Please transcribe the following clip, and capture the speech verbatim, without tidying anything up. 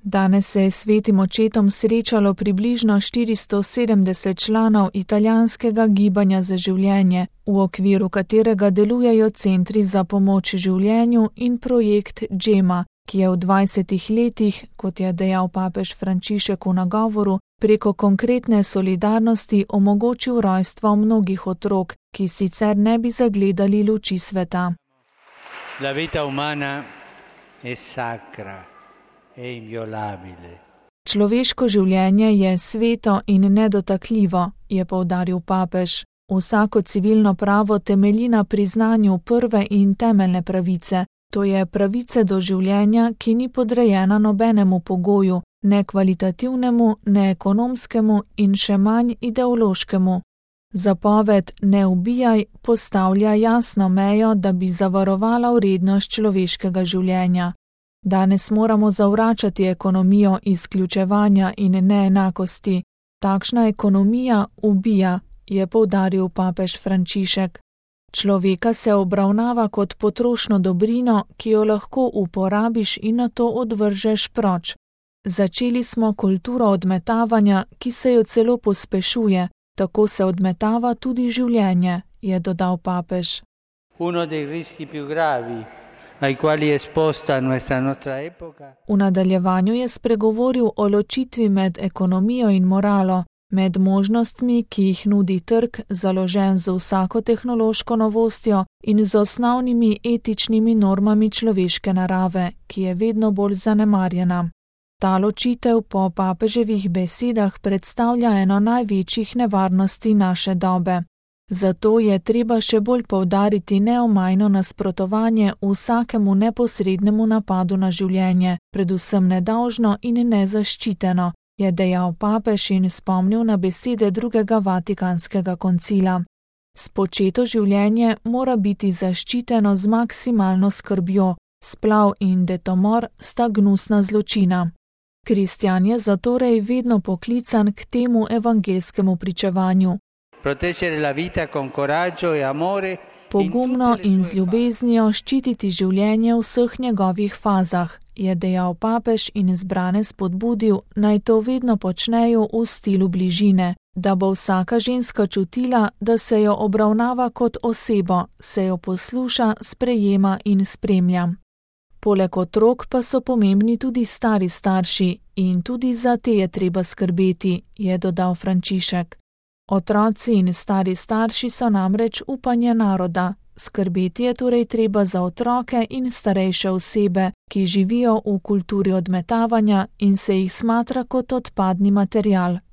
Danes se je s svetim očetom srečalo približno štiristo sedemdeset članov italijanskega gibanja za življenje, v okviru katerega delujejo centri za pomoč življenju in projekt Džema, ki je v dvajsetih letih, kot je dejal papež Frančišek v nagovoru, preko konkretne solidarnosti omogočil rojstvo mnogih otrok, ki sicer ne bi zagledali luči sveta. La vita umana è sacra. Človeško življenje je sveto in nedotakljivo, je poudaril papež. Vsako civilno pravo temelji na priznanju prve in temeljne pravice, to je pravice do življenja, ki ni podrejena nobenemu pogoju, ne kvalitativnemu, ne ekonomskemu in še manj ideološkemu. Zapoved ne ubijaj postavlja jasno mejo, da bi zavarovala vrednost človeškega življenja. Danes moramo zavračati ekonomijo izključevanja in neenakosti. Takšna ekonomija ubija, je poudaril papež Frančišek. Človeka se obravnava kot potrošno dobrino, ki jo lahko uporabiš in nato odvržeš proč. Začeli smo kulturo odmetavanja, ki se jo celo pospešuje, tako se odmetava tudi življenje, je dodal papež. Uno dei rischi più gravi ai quali è esposta nostra nostra epoca. V nadaljevanju je spregovoril o ločitvi med ekonomijo in moralo, med možnostmi, ki jih nudi trg, založen z vsako tehnološko novostjo in z osnovnimi etičnimi normami človeške narave, ki je vedno bolj zanemarjena. Ta ločitev po papeževih besedah predstavlja eno največjih nevarnosti naše dobe. Zato je treba še bolj poudariti neomajno nasprotovanje vsakemu neposrednemu napadu na življenje, predvsem nedolžno in nezaščiteno, je dejal papež in spomnil na besede drugega vatikanskega koncila. Spočeto življenje mora biti zaščiteno z maksimalno skrbjo, splav in detomor sta gnusna zločina. Kristjan je zatorej vedno poklican k temu evangelskemu pričevanju. Proteggere la vita con coraggio e amore. Pogumno in z ljubeznijo ščititi življenje v vseh njegovih fazah, je dejal papež in zbrane spodbudil, naj to vedno počnejo v stilu bližine, da bo vsaka ženska čutila, da se jo obravnava kot osebo, se jo posluša, sprejema in spremlja. Poleg otrok pa so pomembni tudi stari starši in tudi za te je treba skrbeti, je dodal Frančišek. Otroci in stari starši so namreč upanje naroda. Skrbeti je torej treba za otroke in starejše osebe, ki živijo v kulturi odmetavanja in se jih smatra kot odpadni material.